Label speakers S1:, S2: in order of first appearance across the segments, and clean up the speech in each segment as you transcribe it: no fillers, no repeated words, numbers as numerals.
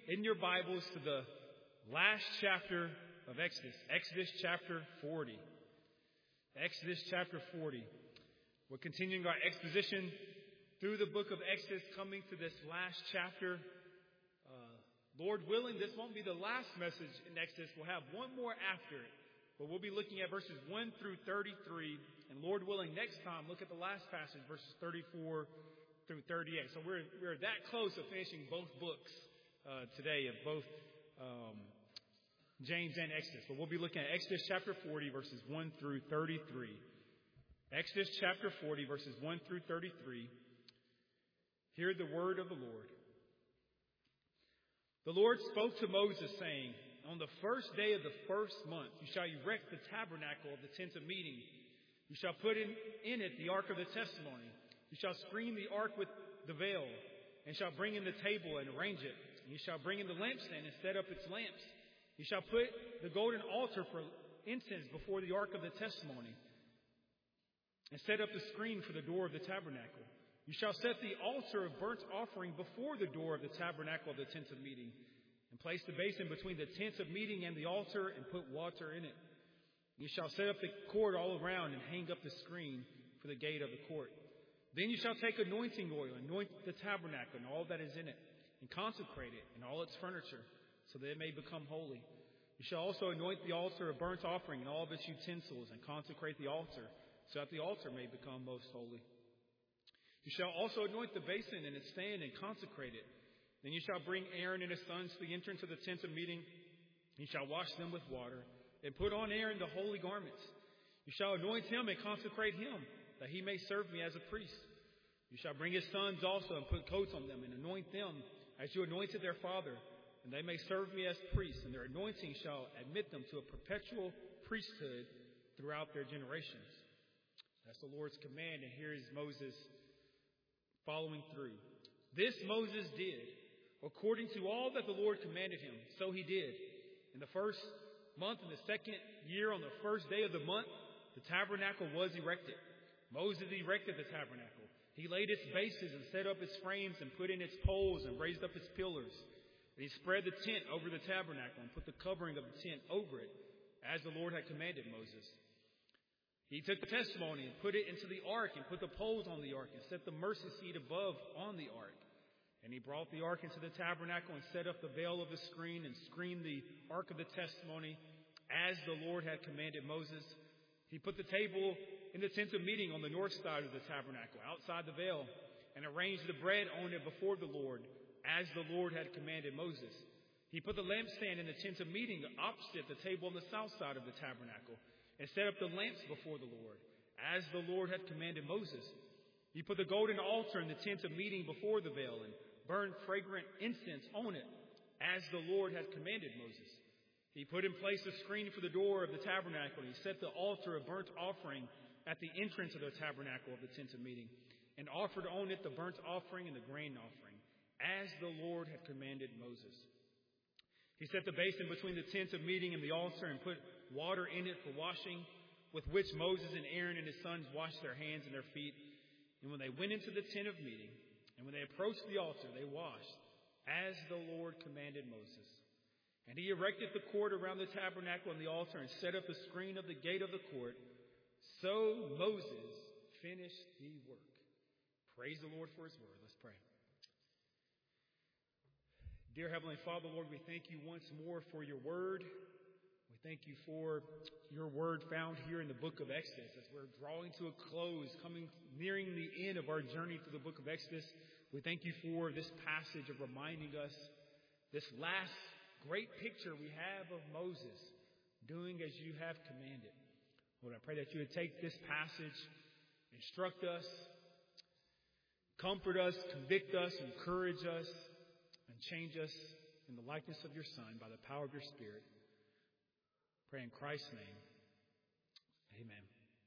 S1: in your Bibles to the last chapter of Exodus, Exodus chapter 40. Exodus chapter 40. We're continuing our exposition through the book of Exodus, coming to this last chapter. Lord willing, this won't be the last message in Exodus. We'll have one more after it. But we'll be looking at verses 1 through 33. And Lord willing, next time, look at the last passage, verses 34 through 38. So we're that close to finishing both books today of both James and Exodus. But we'll be looking at Exodus chapter 40, verses 1 through 33. Exodus chapter 40, verses 1 through 33. Hear the word of the Lord. The Lord spoke to Moses, saying, "On the first day of the first month you shall erect the tabernacle of the tent of meeting. You shall put in it the ark of the testimony. You shall screen the ark with the veil, and shall bring in the table and arrange it. And you shall bring in the lampstand and set up its lamps. You shall put the golden altar for incense before the ark of the testimony, and set up the screen for the door of the tabernacle. You shall set the altar of burnt offering before the door of the tabernacle of the tent of meeting, and place the basin between the tent of meeting and the altar, and put water in it. You shall set up the court all around, and hang up the screen for the gate of the court. Then you shall take anointing oil, anoint the tabernacle and all that is in it, and consecrate it and all its furniture, so that it may become holy. You shall also anoint the altar of burnt offering and all of its utensils, and consecrate the altar, so that the altar may become most holy. You shall also anoint the basin and its stand, and consecrate it. Then you shall bring Aaron and his sons to the entrance of the tent of meeting. You shall wash them with water, and put on Aaron the holy garments. You shall anoint him and consecrate him, that he may serve me as a priest. You shall bring his sons also, and put coats on them, and anoint them as you anointed their father, and they may serve me as priests, and their anointing shall admit them to a perpetual priesthood throughout their generations." That's the Lord's command, and here is Moses following through. "This Moses did, according to all that the Lord commanded him, so he did. In the first month, in the second year, on the first day of the month, the tabernacle was erected. Moses erected the tabernacle. He laid its bases and set up its frames and put in its poles and raised up its pillars. And he spread the tent over the tabernacle and put the covering of the tent over it, as the Lord had commanded Moses. He took the testimony and put it into the ark, and put the poles on the ark, and set the mercy seat above on the ark. And he brought the ark into the tabernacle and set up the veil of the screen and screened the ark of the testimony, as the Lord had commanded Moses. He put the table in the tent of meeting on the north side of the tabernacle, outside the veil, and arranged the bread on it before the Lord, as the Lord had commanded Moses. He put the lampstand in the tent of meeting opposite the table on the south side of the tabernacle, and set up the lamps before the Lord, as the Lord had commanded Moses. He put the golden altar in the tent of meeting before the veil, and burned fragrant incense on it, as the Lord had commanded Moses. He put in place a screen for the door of the tabernacle, and he set the altar of burnt offering at the entrance of the tabernacle of the tent of meeting, and offered on it the burnt offering and the grain offering, as the Lord had commanded Moses. He set the basin between the tent of meeting and the altar, and put water in it for washing, with which Moses and Aaron and his sons washed their hands and their feet. And when they went into the tent of meeting, and when they approached the altar, they washed, as the Lord commanded Moses. And he erected the court around the tabernacle and the altar, and set up the screen of the gate of the court. So Moses finished the work. Praise the Lord for his word. Let's pray. Dear Heavenly Father, Lord, we thank you once more for your word. We thank you for your word found here in the book of Exodus. As we're drawing to a close, nearing the end of our journey through the book of Exodus, we thank you for this passage of reminding us this last great picture we have of Moses doing as you have commanded. Lord, I pray that you would take this passage, instruct us, comfort us, convict us, encourage us, and change us in the likeness of your Son by the power of your Spirit. Pray in Christ's name. Amen.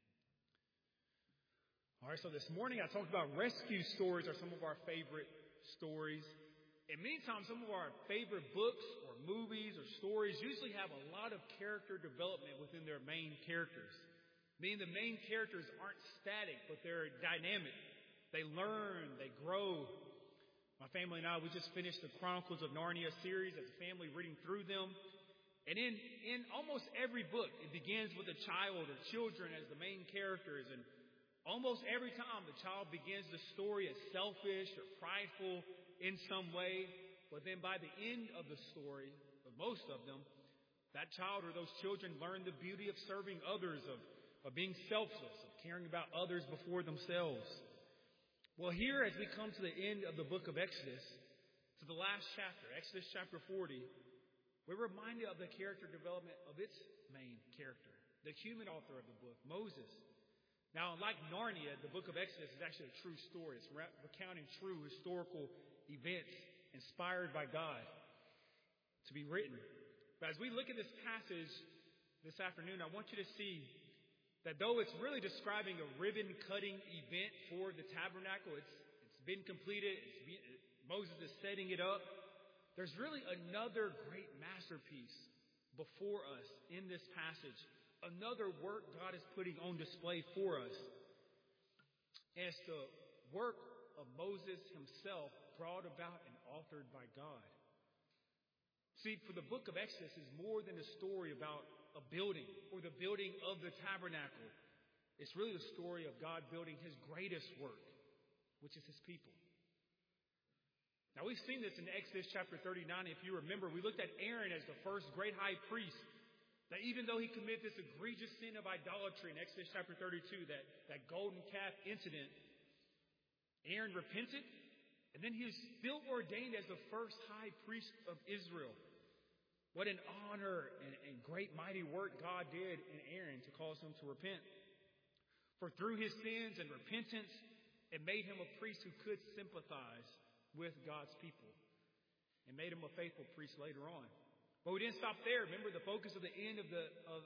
S1: All right, so this morning I talked about rescue stories are some of our favorite stories. And many times some of our favorite books or movies or stories usually have a lot of character development within their main characters. Meaning the main characters aren't static, but they're dynamic. They learn, they grow. My family and I, we just finished the Chronicles of Narnia series as a family, reading through them. And in almost every book, it begins with a child or children as the main characters. And almost every time the child begins the story as selfish or prideful in some way. But then by the end of the story, of most of them, that child or those children learn the beauty of serving others, of being selfless, of caring about others before themselves. Well, here as we come to the end of the book of Exodus, to the last chapter, Exodus chapter 40, we're reminded of the character development of its main character, the human author of the book, Moses. Now, like Narnia, the book of Exodus is actually a true story. It's recounting true historical events inspired by God to be written. But as we look at this passage this afternoon, I want you to see that though it's really describing a ribbon-cutting event for the tabernacle, it's been completed, Moses is setting it up, there's really another great masterpiece before us in this passage, another work God is putting on display for us. And it's the work of Moses himself, brought about and authored by God. See, for the book of Exodus is more than a story about a building or the building of the tabernacle. It's really the story of God building his greatest work, which is his people. Now, we've seen this in Exodus chapter 39. If you remember, we looked at Aaron as the first great high priest, that even though he committed this egregious sin of idolatry in Exodus chapter 32, that golden calf incident, Aaron repented, and then he was still ordained as the first high priest of Israel. What an honor and great mighty work God did in Aaron to cause him to repent. For through his sins and repentance, it made him a priest who could sympathize with God's people, and made him a faithful priest later on. But we didn't stop there. Remember, the focus of the end of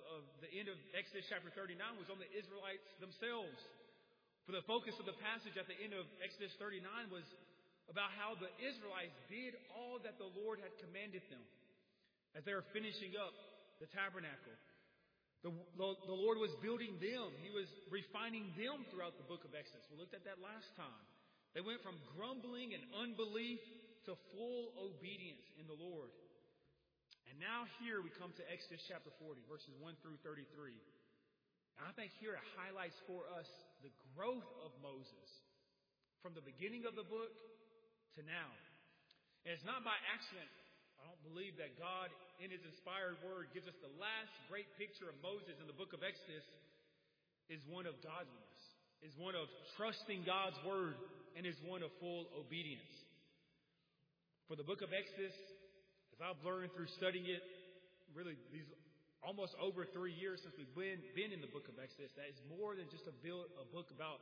S1: Exodus chapter 39 was on the Israelites themselves. For the focus of the passage at the end of Exodus 39 was about how the Israelites did all that the Lord had commanded them as they were finishing up the tabernacle. The Lord was building them. He was refining them throughout the book of Exodus. We looked at that last time. They went from grumbling and unbelief to full obedience in the Lord. And now here we come to Exodus chapter 40, verses 1 through 33. And I think here it highlights for us the growth of Moses from the beginning of the book to now. And it's not by accident, I don't believe, that God, in his inspired word, gives us the last great picture of Moses in the book of Exodus is one of godliness, is one of trusting God's word, and is one of full obedience. For the book of Exodus, as I've learned through studying it, really these almost over 3 years since we've been in the book of Exodus, that is more than just a book about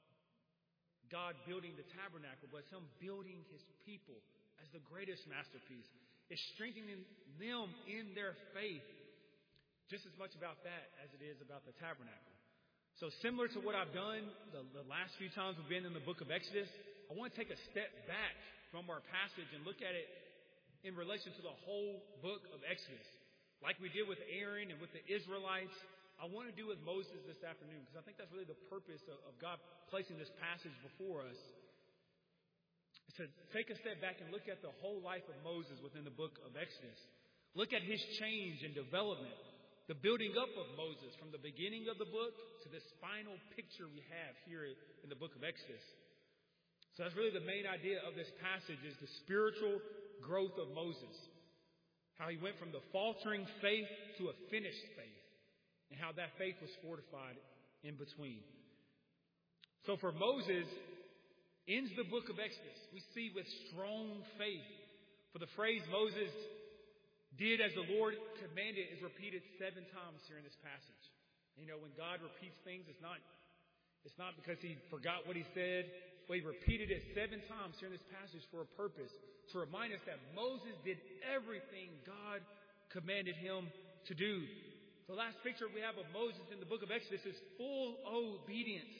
S1: God building the tabernacle, but it's him building his people as the greatest masterpiece. It's strengthening them in their faith just as much about that as it is about the tabernacle. So similar to what I've done the last few times we've been in the book of Exodus, I want to take a step back from our passage and look at it in relation to the whole book of Exodus. Like we did with Aaron and with the Israelites, I want to do with Moses this afternoon, because I think that's really the purpose of God placing this passage before us. To take a step back and look at the whole life of Moses within the book of Exodus. Look at his change and development, the building up of Moses from the beginning of the book to this final picture we have here in the book of Exodus. So that's really the main idea of this passage, is the spiritual growth of Moses. How he went from the faltering faith to a finished faith, and how that faith was fortified in between. So for Moses, ends the book of Exodus, we see with strong faith. For the phrase Moses did as the Lord commanded is repeated 7 times here in this passage. You know, when God repeats things, it's not because he forgot what he said, but he repeated it 7 times here in this passage for a purpose, to remind us that Moses did everything God commanded him to do. The last picture we have of Moses in the book of Exodus is full obedience.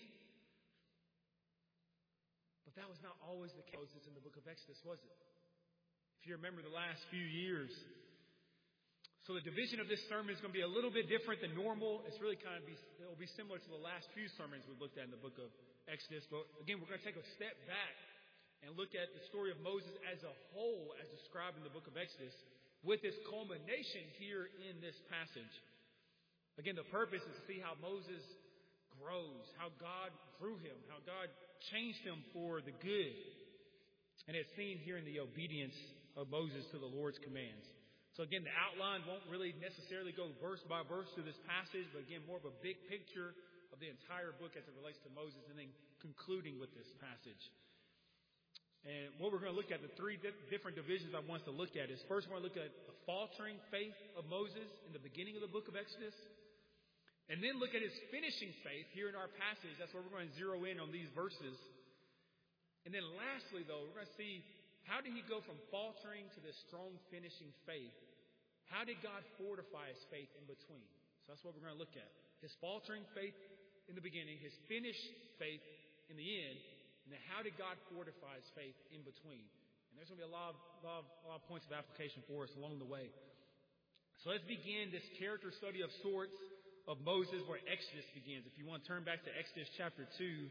S1: But that was not always the case in the book of Exodus, was it? If you remember the last few years. So the division of this sermon is going to be a little bit different than normal. It's really it'll be similar to the last few sermons we've looked at in the book of Exodus. But again, we're going to take a step back and look at the story of Moses as a whole, as described in the book of Exodus, with its culmination here in this passage. Again, the purpose is to see how Moses grows, how God grew him, how God changed him for the good. And it's seen here in the obedience of Moses to the Lord's commands. So again, the outline won't really necessarily go verse by verse through this passage, but again, more of a big picture of the entire book as it relates to Moses, and then concluding with this passage. And what we're going to look at, the three different divisions I want us to look at is, first we're going to look at the faltering faith of Moses in the beginning of the book of Exodus, and then look at his finishing faith here in our passage. That's where we're going to zero in on these verses. And then lastly, though, we're going to see, how did he go from faltering to this strong finishing faith? How did God fortify his faith in between? So that's what we're going to look at. His faltering faith in the beginning, his finished faith in the end, and then how did God fortify his faith in between? And there's going to be a lot of points of application for us along the way. So let's begin this character study of sorts of Moses where Exodus begins. If you want to turn back to Exodus chapter 2,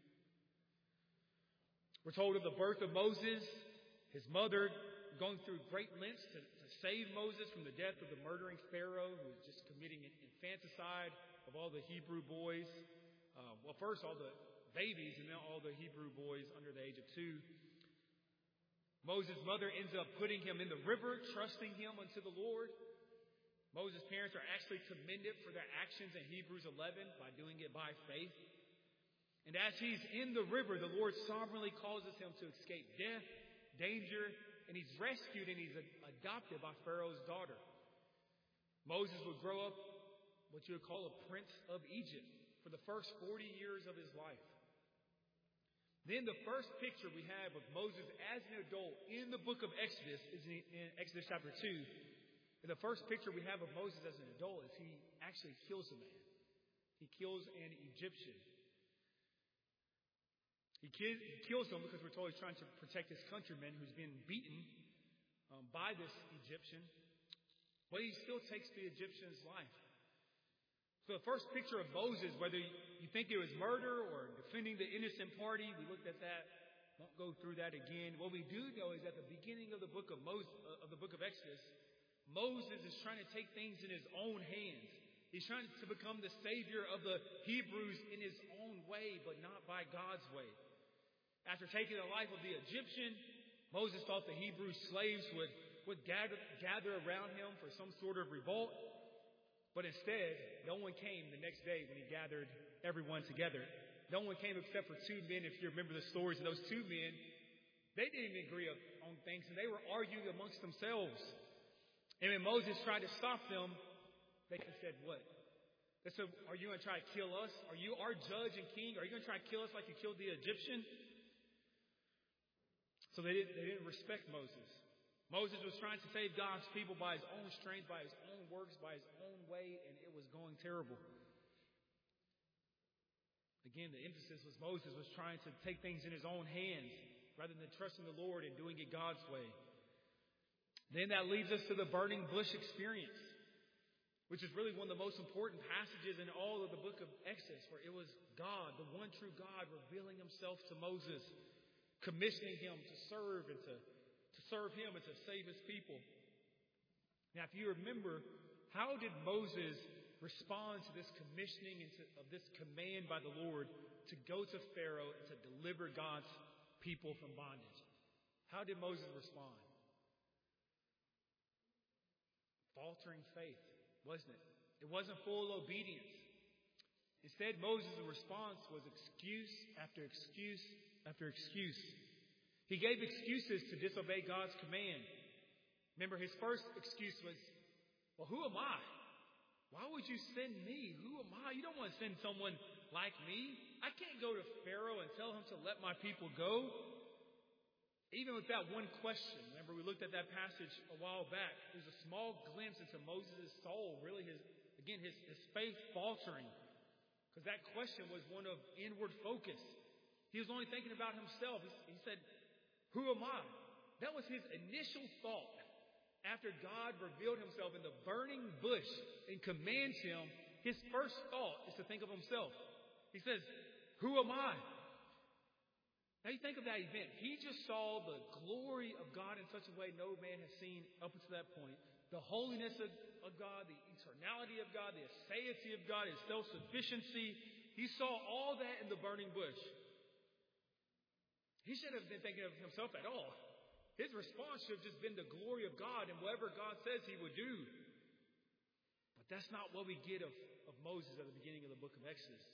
S1: we're told of the birth of Moses, his mother going through great lengths to save Moses from the death of the murdering Pharaoh who was just committing infanticide of all the Hebrew boys. First all the babies and then all the Hebrew boys under the age of 2. Moses' mother ends up putting him in the river, trusting him unto the Lord. Moses' parents are actually commended for their actions in Hebrews 11 by doing it by faith. And as he's in the river, the Lord sovereignly causes him to escape death, danger, and he's rescued and he's adopted by Pharaoh's daughter. Moses would grow up what you would call a prince of Egypt for the first 40 years of his life. Then the first picture we have of Moses as an adult in the book of Exodus is in Exodus chapter 2. And the first picture we have of Moses as an adult is he actually kills a man. He kills an Egyptian. He kills him because we're told he's trying to protect his countrymen who's been beaten by this Egyptian. But he still takes the Egyptian's life. So the first picture of Moses, whether you think it was murder or defending the innocent party, we looked at that. Won't go through that again. What we do know is at the beginning of the book of Exodus, Moses is trying to take things in his own hands. He's trying to become the savior of the Hebrews in his own way, but not by God's way. After taking the life of the Egyptian, Moses thought the Hebrew slaves would gather around him for some sort of revolt. But instead, no one came the next day when he gathered everyone together. No one came except for two men, if you remember the stories. And those two men, they didn't even agree on things, and they were arguing amongst themselves. And when Moses tried to stop them, they said, what? They said, are you going to try to kill us? Are you our judge and king? Are you going to try to kill us like you killed the Egyptian? So they didn't respect Moses. Moses was trying to save God's people by his own strength, by his own works, by his own way, and it was going terrible. Again, the emphasis was Moses was trying to take things in his own hands rather than trusting the Lord and doing it God's way. Then that leads us to the burning bush experience, which is really one of the most important passages in all of the book of Exodus, where it was God, the one true God, revealing himself to Moses, commissioning him to serve and to serve him and to save his people. Now, if you remember, how did Moses respond to this commissioning and of this command by the Lord to go to Pharaoh and to deliver God's people from bondage? How did Moses respond? Faltering faith, wasn't it? It wasn't full obedience. Instead, Moses' response was excuse after excuse after excuse. He gave excuses to disobey God's command. Remember, his first excuse was, well, who am I? Why would you send me? Who am I? You don't want to send someone like me. I can't go to Pharaoh and tell him to let my people go. Even with that one question, remember we looked at that passage a while back. There's a small glimpse into Moses' soul, really his faith faltering. Because that question was one of inward focus. He was only thinking about himself. He said, who am I? That was his initial thought. After God revealed himself in the burning bush and commands him, his first thought is to think of himself. He says, who am I? Now you think of that event. He just saw the glory of God in such a way no man has seen up until that point. The holiness of God, the eternality of God, the aseity of God, His self-sufficiency. He saw all that in the burning bush. He shouldn't have been thinking of himself at all. His response should have just been the glory of God and whatever God says He would do. But that's not what we get of Moses at the beginning of the book of Exodus.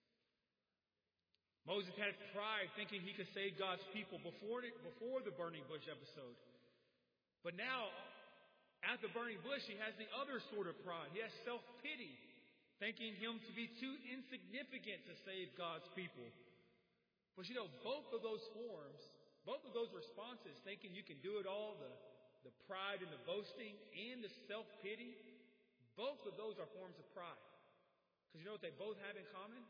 S1: Moses had pride thinking he could save God's people before the burning bush episode. But now, at the burning bush, he has the other sort of pride. He has self-pity, thinking him to be too insignificant to save God's people. But both of those forms, both of those responses, thinking you can do it all, the pride and the boasting and the self-pity, both of those are forms of pride. Because you know what they both have in common?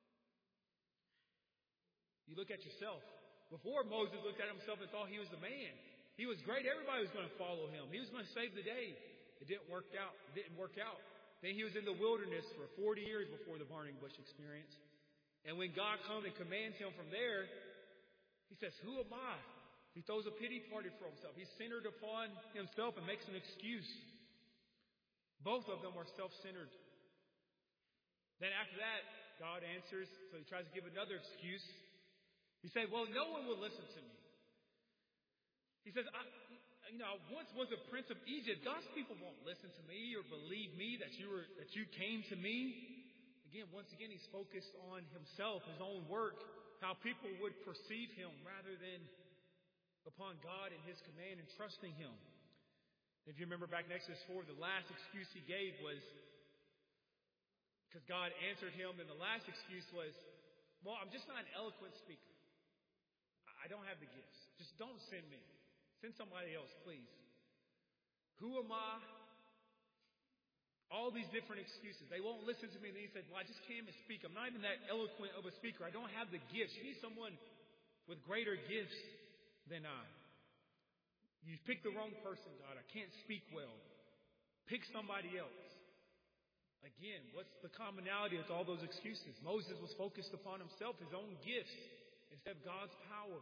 S1: You look at yourself. Before Moses looked at himself and thought he was the man. He was great. Everybody was going to follow him. He was going to save the day. It didn't work out. Then he was in the wilderness for 40 years before the burning bush experience. And when God comes and commands him from there, he says, "Who am I?" He throws a pity party for himself. He's centered upon himself and makes an excuse. Both of them are self-centered. Then after that, God answers, so he tries to give another excuse. He said, "Well, no one will listen to me." He says, I once was a prince of Egypt. God's people won't listen to me or believe me that you came to me. Once again, he's focused on himself, his own work, how people would perceive him rather than upon God and His command and trusting Him. If you remember back in Exodus 4, the last excuse he gave was because God answered him, and the last excuse was, "Well, I'm just not an eloquent speaker. I don't have the gifts. Just don't send me. Send somebody else, please." Who am I? All these different excuses. They won't listen to me. And then he said, "Well, I just can't even speak. I'm not even that eloquent of a speaker. I don't have the gifts. You need someone with greater gifts than I. You've picked the wrong person, God. I can't speak well. Pick somebody else." Again, what's the commonality with all those excuses? Moses was focused upon himself, his own gifts, instead of God's power.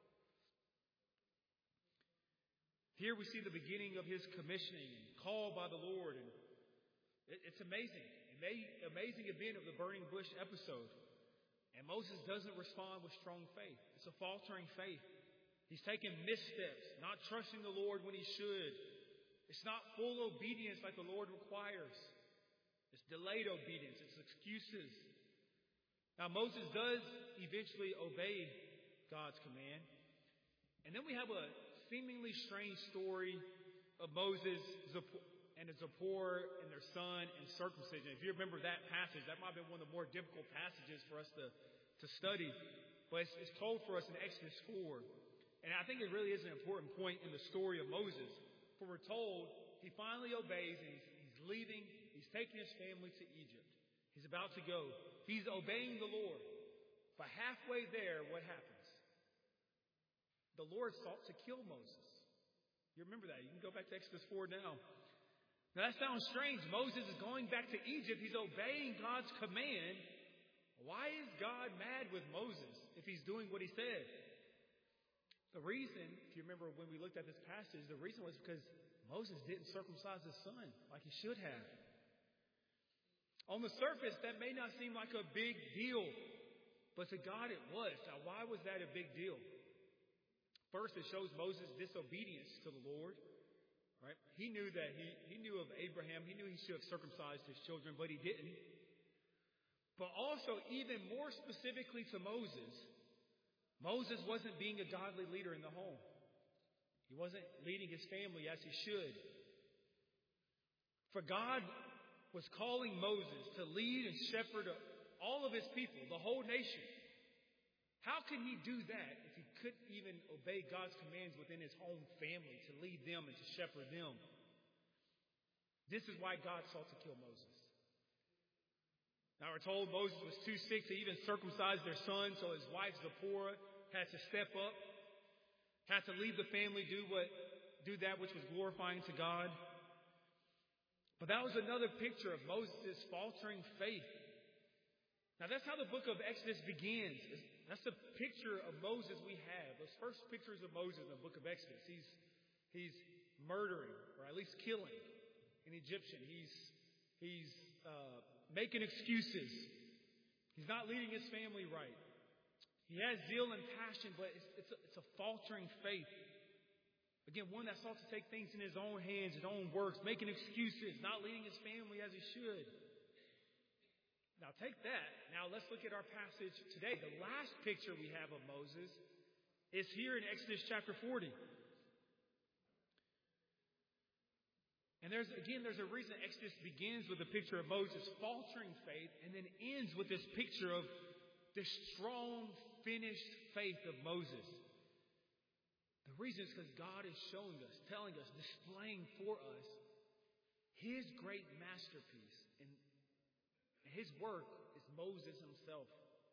S1: Here we see the beginning of his commissioning, called by the Lord. And it's amazing. Amazing event of the burning bush episode. And Moses doesn't respond with strong faith. It's a faltering faith. He's taking missteps, not trusting the Lord when he should. It's not full obedience like the Lord requires. It's delayed obedience. It's excuses. Now, Moses does eventually obey God's command. And then we have a seemingly strange story of Moses and Zipporah and their son and circumcision. If you remember that passage, that might have been one of the more difficult passages for us to study. But it's told for us in Exodus 4. And I think it really is an important point in the story of Moses. For we're told he finally obeys and he's leaving. He's taking his family to Egypt. He's about to go. He's obeying the Lord. But halfway there, what happens? The Lord sought to kill Moses. You remember that. You can go back to Exodus 4 now. Now that sounds strange. Moses is going back to Egypt. He's obeying God's command. Why is God mad with Moses if he's doing what he said? The reason, if you remember when we looked at this passage, the reason was because Moses didn't circumcise his son like he should have. On the surface, that may not seem like a big deal, but to God it was. Now, why was that a big deal? First, it shows Moses' disobedience to the Lord. Right? He knew that he knew of Abraham. He knew he should have circumcised his children, but he didn't. But also, even more specifically to Moses, Moses wasn't being a godly leader in the home. He wasn't leading his family as he should. For God was calling Moses to lead and shepherd all of his people, the whole nation. How can he do that if he couldn't even obey God's commands within his own family to lead them and to shepherd them? This is why God sought to kill Moses. Now we're told Moses was too sick to even circumcise their son, so his wife Zipporah had to step up, had to leave the family, do that which was glorifying to God. But that was another picture of Moses' faltering faith. Now that's how the book of Exodus begins. That's the picture of Moses we have. Those first pictures of Moses in the book of Exodus. He's murdering, or at least killing, an Egyptian. He's making excuses. He's not leading his family right. He has zeal and passion, but it's a faltering faith. Again, one that sought to take things in his own hands, his own works, making excuses, not leading his family as he should. Now take that. Now let's look at our passage today. The last picture we have of Moses is here in Exodus chapter 40. And there's a reason Exodus begins with a picture of Moses' faltering faith and then ends with this picture of the strong, finished faith of Moses. The reason is because God is showing us, telling us, displaying for us His great masterpiece. And His work is Moses himself.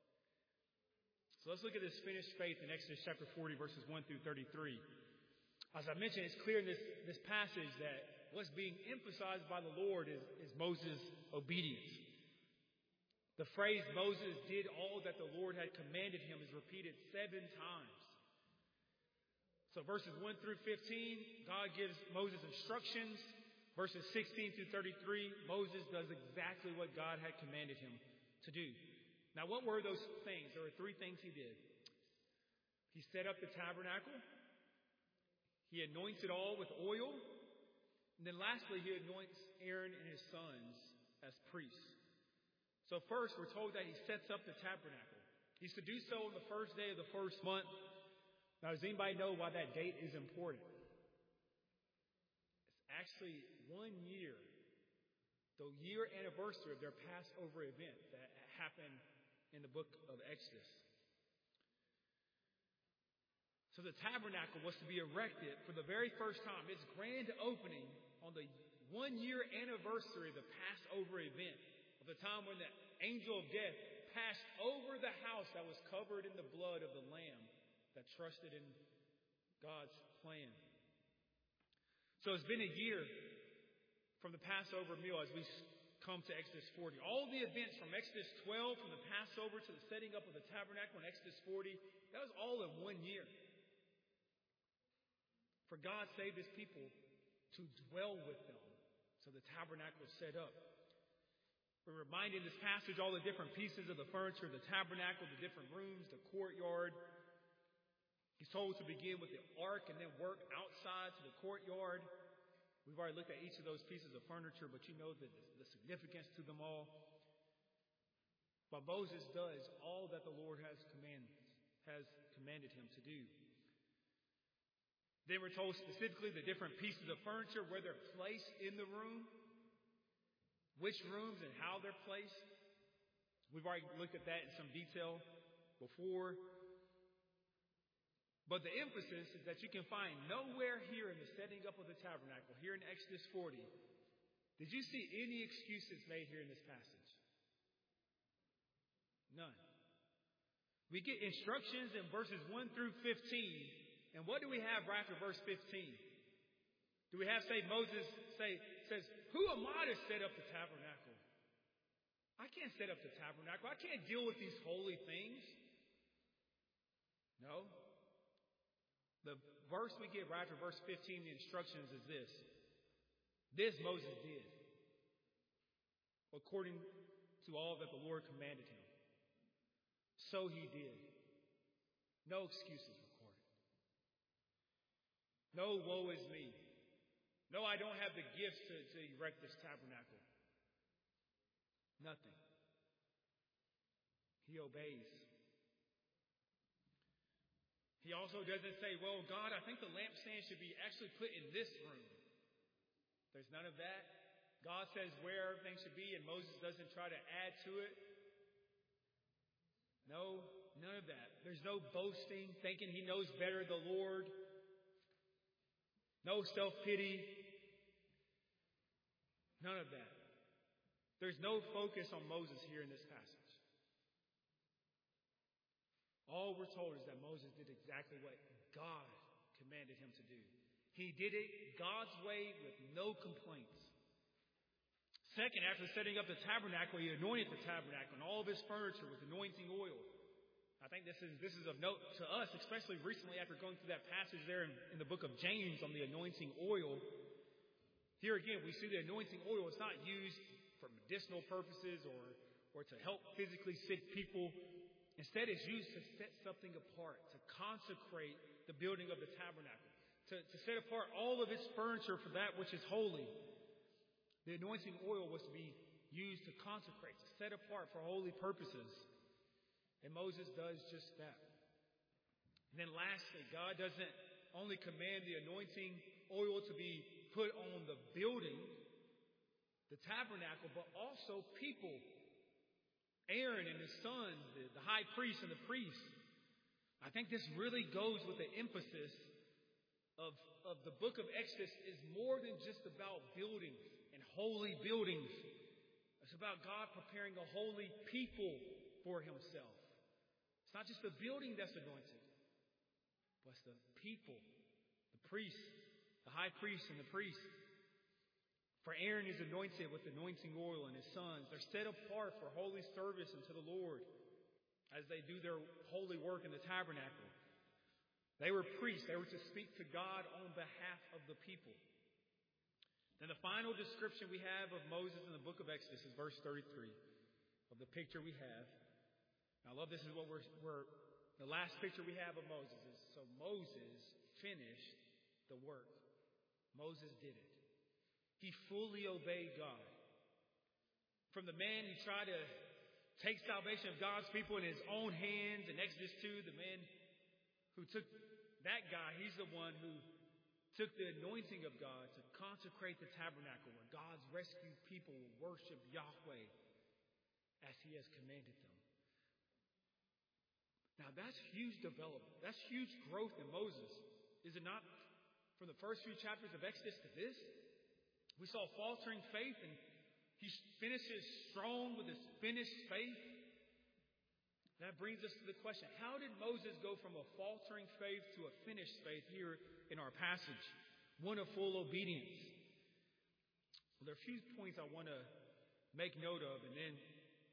S1: So let's look at this finished faith in Exodus chapter 40, verses 1 through 33. As I mentioned, it's clear in this passage that what's being emphasized by the Lord is Moses' obedience. The phrase Moses did all that the Lord had commanded him is repeated 7 times. So verses 1 through 15, God gives Moses instructions. Verses 16 through 33, Moses does exactly what God had commanded him to do. Now, what were those things? There were 3 things he did. He set up the tabernacle. He anoints it all with oil. And then lastly, he anoints Aaron and his sons as priests. So first, we're told that he sets up the tabernacle. He's to do so on the first day of the first month. Now, does anybody know why that date is important? It's actually 1 year, the year anniversary of their Passover event that happened in the book of Exodus. So the tabernacle was to be erected for the very first time. Its grand opening on the 1 year anniversary of the Passover event, of the time when the angel of death passed over the house that was covered in the blood of the lamb that trusted in God's plan. So it's been a year from the Passover meal as we come to Exodus 40. All the events from Exodus 12, from the Passover to the setting up of the tabernacle in Exodus 40, that was all in 1 year. For God saved His people to dwell with them. So the tabernacle was set up. We're reminded in this passage all the different pieces of the furniture of the tabernacle, the different rooms, the courtyard. He's told to begin with the ark and then work outside to the courtyard. We've already looked at each of those pieces of furniture, but you know the significance to them all. But Moses does all that the Lord has commanded him to do. Then we're told specifically the different pieces of furniture, where they're placed in the room, which rooms and how they're placed. We've already looked at that in some detail before. But the emphasis is that you can find nowhere here in the setting up of the tabernacle, here in Exodus 40, did you see any excuses made here in this passage? None. We get instructions in verses 1 through 15. And what do we have right after verse 15? Do we have, Moses says, "Who am I to set up the tabernacle? I can't set up the tabernacle. I can't deal with these holy things." No. The verse we get right after verse 15, the instructions is this. This Moses did, according to all that the Lord commanded him. So he did. No excuses recorded. No woe is me. No, I don't have the gifts to erect this tabernacle. Nothing. He obeys. He also doesn't say, "Well, God, I think the lampstand should be actually put in this room." There's none of that. God says where everything should be, and Moses doesn't try to add to it. No, none of that. There's no boasting, thinking he knows better the Lord. No self-pity. None of that. There's no focus on Moses here in this passage. All we're told is that Moses did exactly what God commanded him to do. He did it God's way with no complaints. Second, after setting up the tabernacle, he anointed the tabernacle and all of his furniture with anointing oil. I think this is of note to us, especially recently after going through that passage there in the book of James on the anointing oil. Here again, we see the anointing oil is not used for medicinal purposes or to help physically sick people. Instead, it's used to set something apart, to consecrate the building of the tabernacle, to set apart all of its furniture for that which is holy. The anointing oil was to be used to consecrate, to set apart for holy purposes. And Moses does just that. And then lastly, God doesn't only command the anointing oil to be put on the building, the tabernacle, but also people. Aaron and his sons, the high priest and the priest. I think this really goes with the emphasis of the book of Exodus is more than just about buildings and holy buildings. It's about God preparing a holy people for himself. It's not just the building that's anointed, but it's the people, the priests, the high priest and the priest. For Aaron is anointed with anointing oil, and his sons, they're set apart for holy service unto the Lord as they do their holy work in the tabernacle. They were priests. They were to speak to God on behalf of the people. Then the final description we have of Moses in the book of Exodus is verse 33 of the picture we have. And I love this is what the last picture we have of Moses is. So Moses finished the work. Moses did it. He fully obeyed God. From the man who tried to take salvation of God's people in his own hands in Exodus 2, the man who took that guy, he's the one who took the anointing of God to consecrate the tabernacle where God's rescued people will worship Yahweh as he has commanded them. Now that's huge development. That's huge growth in Moses. Is it not? From the first few chapters of Exodus to this, we saw faltering faith, and he finishes strong with his finished faith. That brings us to the question, how did Moses go from a faltering faith to a finished faith here in our passage? One of full obedience. Well, there are a few points I want to make note of, and then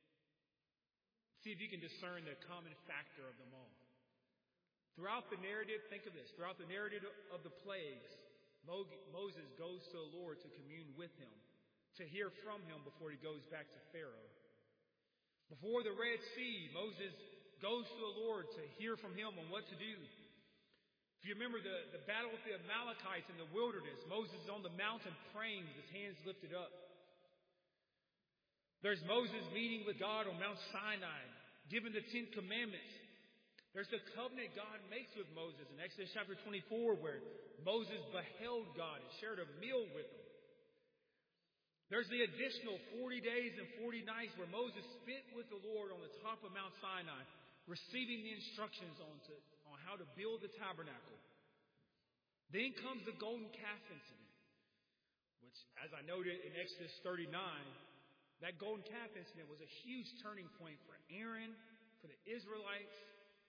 S1: see if you can discern the common factor of them all. Throughout the narrative, think of this, throughout the narrative of the plagues, Moses goes to the Lord to commune with him, to hear from him before he goes back to Pharaoh. Before the Red Sea, Moses goes to the Lord to hear from him on what to do. If you remember the battle with the Amalekites in the wilderness, Moses is on the mountain praying with his hands lifted up. There's Moses meeting with God on Mount Sinai, given the 10 Commandments. There's the covenant God makes with Moses in Exodus chapter 24, where Moses beheld God and shared a meal with him. There's the additional 40 days and 40 nights where Moses spent with the Lord on the top of Mount Sinai, receiving the instructions on how to build the tabernacle. Then comes the golden calf incident, which, as I noted in Exodus 39, that golden calf incident was a huge turning point for Aaron, for the Israelites.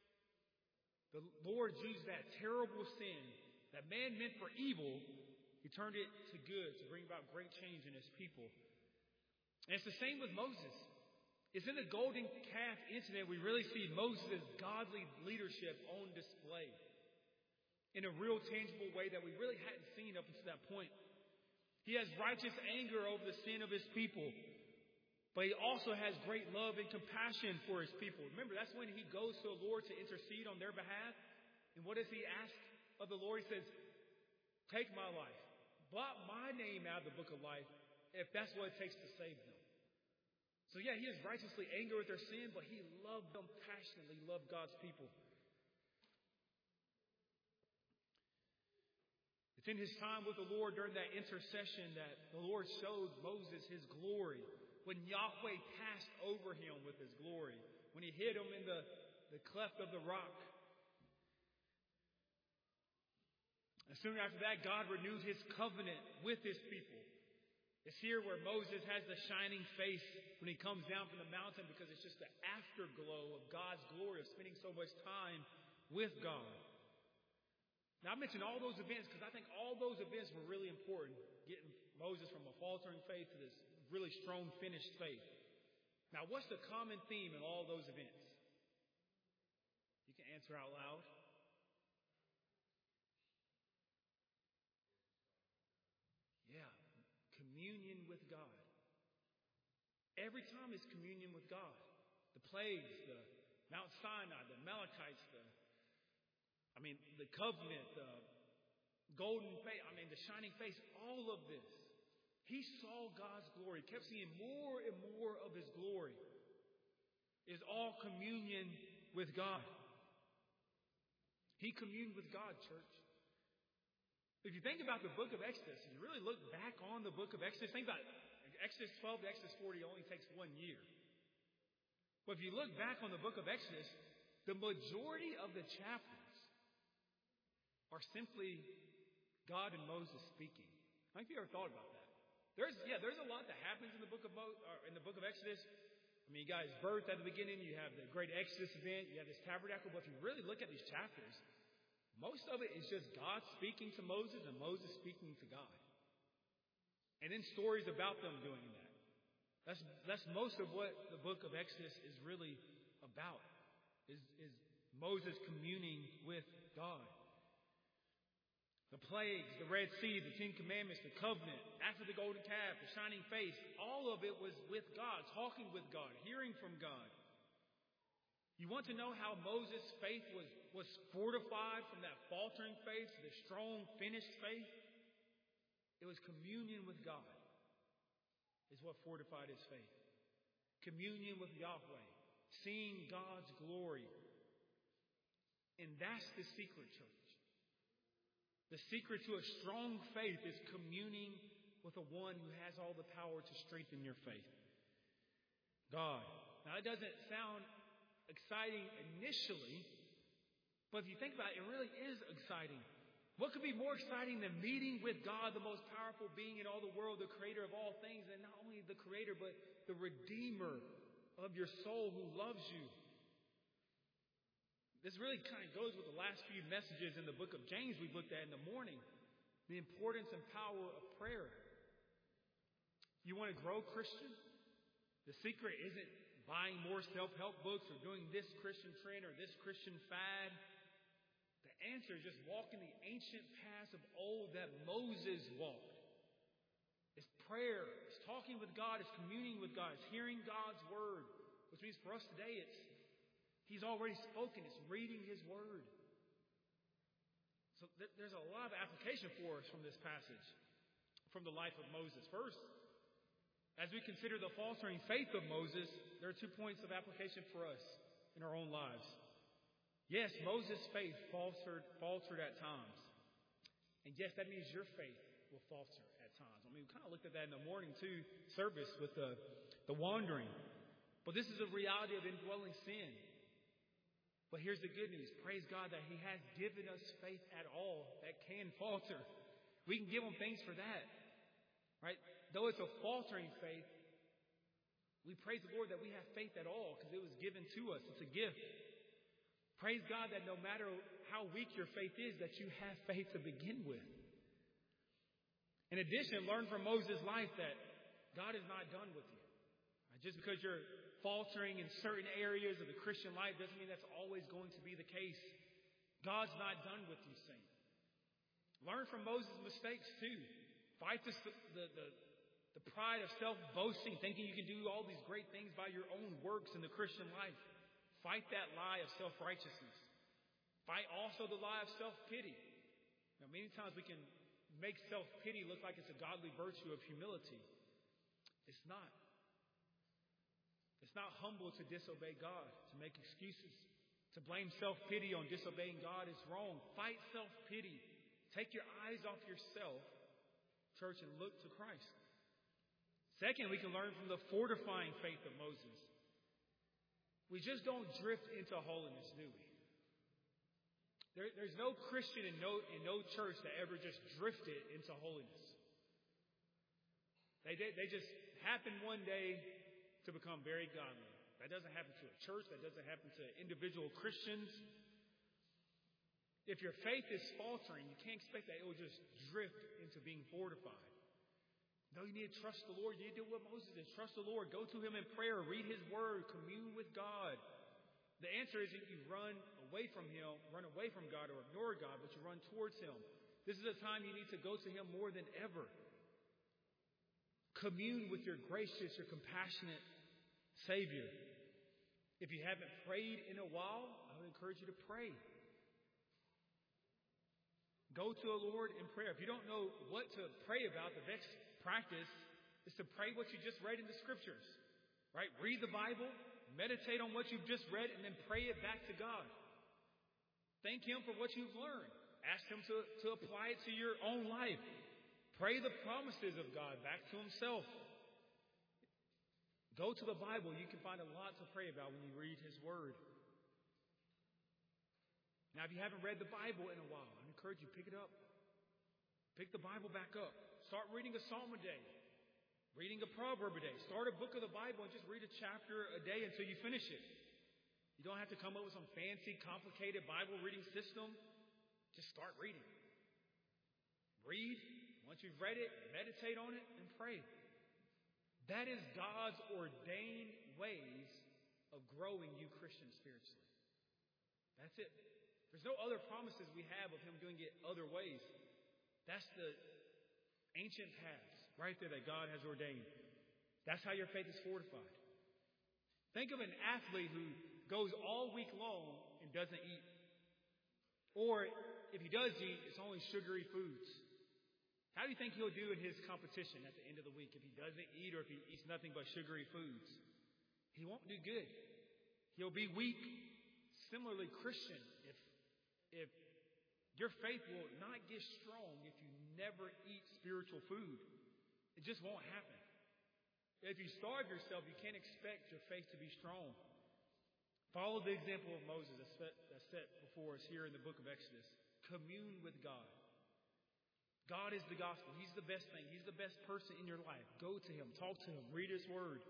S1: The Lord used that terrible sin that man meant for evil. He turned it to good to bring about great change in his people. And it's the same with Moses. It's in the golden calf incident we really see Moses' godly leadership on display in a real tangible way that we really hadn't seen up until that point. He has righteous anger over the sin of his people, but he also has great love and compassion for his people. Remember, that's when he goes to the Lord to intercede on their behalf. And what does he ask of the Lord? He says, take my life. Blot my name out of the book of life if that's what it takes to save them. So yeah, he is righteously angry with their sin, but he loved them passionately, loved God's people. It's in his time with the Lord during that intercession that the Lord showed Moses his glory. When Yahweh passed over him with his glory, when he hid him in the cleft of the rock. And soon after that, God renewed his covenant with his people. It's here where Moses has the shining face when he comes down from the mountain, because it's just the afterglow of God's glory, of spending so much time with God. Now, I mentioned all those events because I think all those events were really important, getting Moses from a faltering faith to this really strong, finished faith. Now, what's the common theme in all those events? You can answer out loud. Yeah, communion with God. Every time it's communion with God. The plagues, the Mount Sinai, the Amalekites, the covenant, the golden face, the shining face, all of this. He saw God's glory, kept seeing more and more of His glory. It's all communion with God. He communed with God, church. If you think about the book of Exodus, and you really look back on the book of Exodus, think about it. Exodus 12 to Exodus 40 only takes 1 year. But if you look back on the book of Exodus, the majority of the chapters are simply God and Moses speaking. How many of you ever thought about that? There's a lot that happens in the book of Exodus. You got His birth at the beginning. You have the great Exodus event. You have this tabernacle. But if you really look at these chapters, most of it is just God speaking to Moses and Moses speaking to God. And then stories about them doing that. That's most of what the book of Exodus is really about, is Moses communing with God. The plagues, the Red Sea, the Ten Commandments, the covenant, after the golden calf, the shining face, all of it was with God, talking with God, hearing from God. You want to know how Moses' faith was fortified from that faltering faith to the strong, finished faith? It was communion with God is what fortified his faith. Communion with Yahweh, seeing God's glory. And that's the secret, church. The secret to a strong faith is communing with the one who has all the power to strengthen your faith. God. Now, it doesn't sound exciting initially, but if you think about it, it really is exciting. What could be more exciting than meeting with God, the most powerful being in all the world, the creator of all things, and not only the creator, but the redeemer of your soul who loves you? This really kind of goes with the last few messages in the book of James we looked at in the morning. The importance and power of prayer. You want to grow, Christian? The secret isn't buying more self-help books or doing this Christian trend or this Christian fad. The answer is just walking the ancient paths of old that Moses walked. It's prayer. It's talking with God. It's communing with God. It's hearing God's word. Which means for us today, He's already spoken. It's reading His word. So there's a lot of application for us from this passage, from the life of Moses. First, as we consider the faltering faith of Moses, there are 2 points of application for us in our own lives. Yes, Moses' faith faltered at times. And yes, that means your faith will falter at times. We kind of looked at that in the morning too, service with the wandering. But this is a reality of indwelling sin. But here's the good news. Praise God that He has given us faith at all that can falter. We can give Him thanks for that. Right? Though it's a faltering faith, we praise the Lord that we have faith at all because it was given to us. It's a gift. Praise God that no matter how weak your faith is, that you have faith to begin with. In addition, learn from Moses' life that God is not done with you. Just because you're faltering in certain areas of the Christian life doesn't mean that's always going to be the case. God's not done with you, saint. Learn from Moses' mistakes too. Fight the pride of self-boasting, thinking you can do all these great things by your own works in the Christian life. Fight that lie of self-righteousness. Fight also the lie of self-pity. Now, many times we can make self-pity look like it's a godly virtue of humility. It's not. It's not humble to disobey God, to make excuses. To blame self-pity on disobeying God is wrong. Fight self-pity. Take your eyes off yourself, church, and look to Christ. Second, we can learn from the fortifying faith of Moses. We just don't drift into holiness, do we? There's no Christian in no church that ever just drifted into holiness. They just happen one day to become very godly. That doesn't happen to a church. That doesn't happen to individual Christians. If your faith is faltering, you can't expect that it will just drift into being fortified. No, you need to trust the Lord. You need to do what Moses did. Trust the Lord. Go to Him in prayer. Read His Word. Commune with God. The answer isn't you run away from Him, run away from God or ignore God, but you run towards Him. This is a time you need to go to Him more than ever. Commune with your gracious, your compassionate Savior. If you haven't prayed in a while, I would encourage you to pray. Go to the Lord in prayer. If you don't know what to pray about, the next practice is to pray what you just read in the Scriptures. Right? Read the Bible, meditate on what you've just read, and then pray it back to God. Thank Him for what you've learned. Ask Him to apply it to your own life. Pray the promises of God back to Himself. Go to the Bible. You can find a lot to pray about when you read His Word. Now, if you haven't read the Bible in a while, I encourage you, pick it up. Pick the Bible back up. Start reading a psalm a day. Reading a proverb a day. Start a book of the Bible and just read a chapter a day until you finish it. You don't have to come up with some fancy, complicated Bible reading system. Just start reading. Read. Once you've read it, meditate on it, and pray. That is God's ordained ways of growing you Christians spiritually. That's it. There's no other promises we have of Him doing it other ways. That's the ancient paths right there that God has ordained. That's how your faith is fortified. Think of an athlete who goes all week long and doesn't eat. Or if he does eat, it's only sugary foods. How do you think he'll do in his competition at the end of the week if he doesn't eat or if he eats nothing but sugary foods? He won't do good. He'll be weak. Similarly, Christian, if your faith will not get strong if you never eat spiritual food, it just won't happen. If you starve yourself, you can't expect your faith to be strong. Follow the example of Moses that's set before us here in the book of Exodus. Commune with God. God is the gospel. He's the best thing. He's the best person in your life. Go to Him. Talk to Him. Read His Word.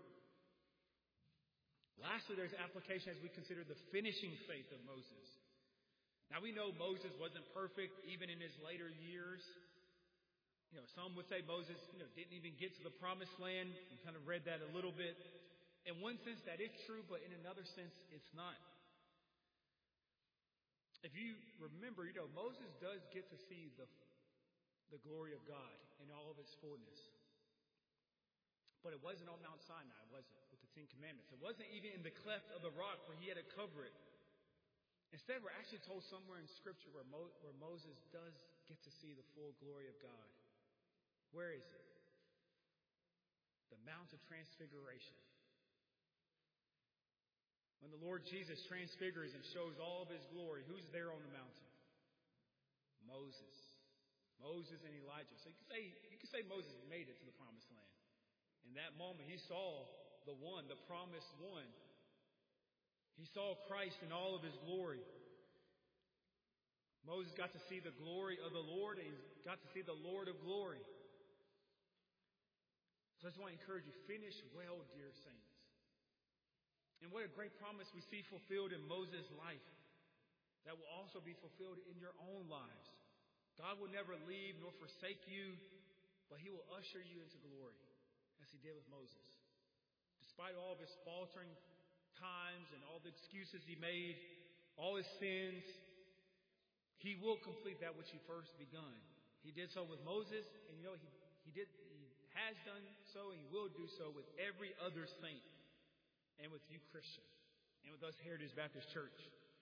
S1: Lastly, there's application as we consider the finishing faith of Moses. Now, we know Moses wasn't perfect even in his later years. Some would say Moses, didn't even get to the promised land. We kind of read that a little bit. In one sense, that is true, but in another sense, it's not. If you remember, Moses does get to see the glory of God in all of its fullness. But it wasn't on Mount Sinai, was it? With the Ten Commandments. It wasn't even in the cleft of the rock where he had to cover it. Instead, we're actually told somewhere in Scripture where Moses does get to see the full glory of God. Where is it? The Mount of Transfiguration. When the Lord Jesus transfigures and shows all of His glory, who's there on the mountain? Moses. Moses and Elijah. So you could say Moses made it to the promised land. In that moment, he saw the one, the promised one. He saw Christ in all of His glory. Moses got to see the glory of the Lord, and he got to see the Lord of glory. So I just want to encourage you, finish well, dear saints. And what a great promise we see fulfilled in Moses' life that will also be fulfilled in your own lives. God will never leave nor forsake you, but He will usher you into glory as He did with Moses. Despite all of his faltering times and all the excuses he made, all his sins, He will complete that which He first begun. He did so with Moses, and He has done so, and He will do so with every other saint, and with you, Christian, and with us, Heritage Baptist Church.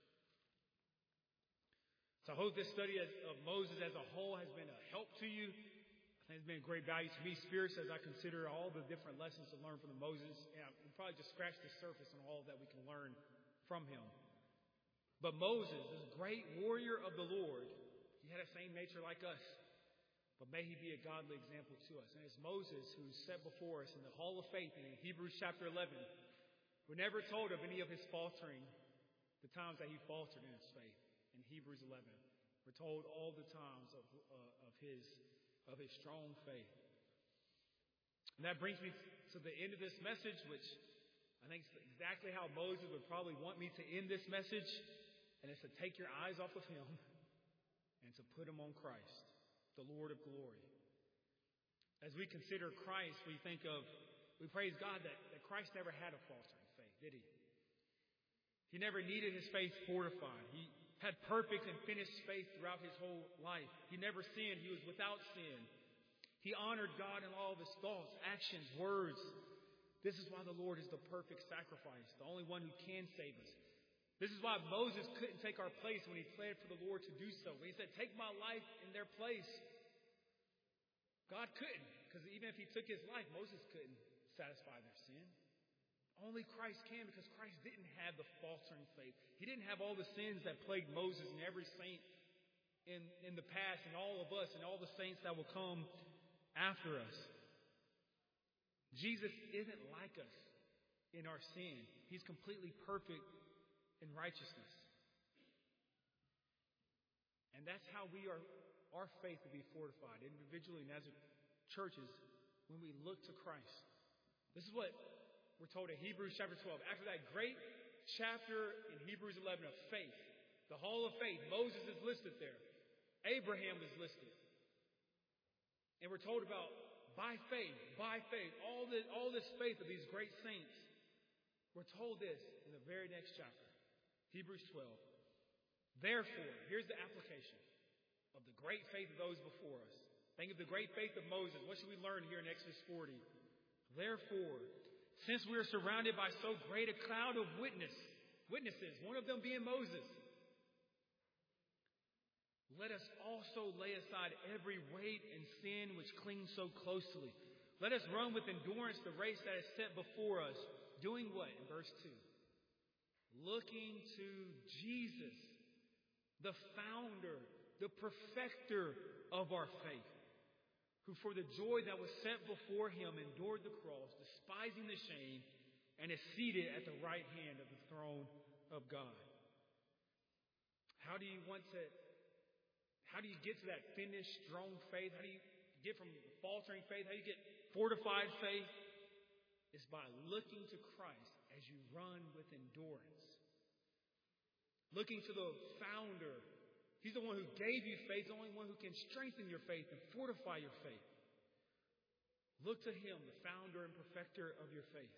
S1: So I hope this study of Moses as a whole has been a help to you. I think it's been a great value to me, spirits, as I consider all the different lessons to learn from Moses. And we probably just scratched the surface on all that we can learn from him. But Moses, this great warrior of the Lord, he had a same nature like us. But may he be a godly example to us. And it's Moses who's set before us in the hall of faith in Hebrews chapter 11. We're never told of any of his faltering, the times that he faltered in his faith. In Hebrews 11, we're told all the times of his strong faith. And that brings me to the end of this message, which I think is exactly how Moses would probably want me to end this message. And it's to take your eyes off of him and to put them on Christ, the Lord of glory. As we consider Christ, we praise God that Christ never had a faltering faith, did he? He never needed his faith fortified. He had perfect and finished faith throughout his whole life. He never sinned. He was without sin. He honored God in all of his thoughts, actions, words. This is why the Lord is the perfect sacrifice, the only one who can save us. This is why Moses couldn't take our place when he pled for the Lord to do so. When he said, take my life in their place. God couldn't, because even if he took his life, Moses couldn't satisfy their sin. Only Christ can, because Christ didn't have the faltering faith. He didn't have all the sins that plagued Moses and every saint in the past, and all of us and all the saints that will come after us. Jesus isn't like us in our sin. He's completely perfect in righteousness. And that's how our faith will be fortified individually and as churches when we look to Christ. This is what we're told in Hebrews chapter 12. After that great chapter in Hebrews 11 of faith, the hall of faith, Moses is listed there. Abraham is listed. And we're told about by faith, all this faith of these great saints. We're told this in the very next chapter, Hebrews 12. Therefore, here's the application of the great faith of those before us. Think of the great faith of Moses. What should we learn here in Exodus 40? Therefore, since we are surrounded by so great a cloud of witnesses, one of them being Moses, let us also lay aside every weight and sin which clings so closely. Let us run with endurance the race that is set before us. Doing what? In verse 2. Looking to Jesus, the founder, the perfecter of our faith, who for the joy that was set before him endured the cross, despising the shame, and is seated at the right hand of the throne of God. How do you get to that finished, strong faith? How do you get from faltering faith? How do you get fortified faith? It's by looking to Christ as you run with endurance. Looking to the founder. He's the one who gave you faith, the only one who can strengthen your faith and fortify your faith. Look to him, the founder and perfecter of your faith.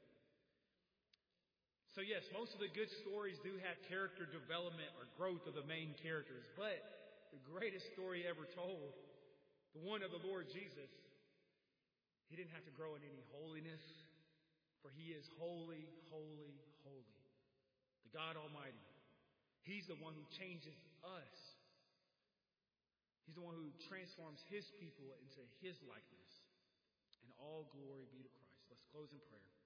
S1: So yes, most of the good stories do have character development or growth of the main characters, but the greatest story ever told, the one of the Lord Jesus, he didn't have to grow in any holiness, for he is holy, holy, holy. The God Almighty. He's the one who changes us. He's the one who transforms his people into his likeness. And all glory be to Christ. Let's close in prayer.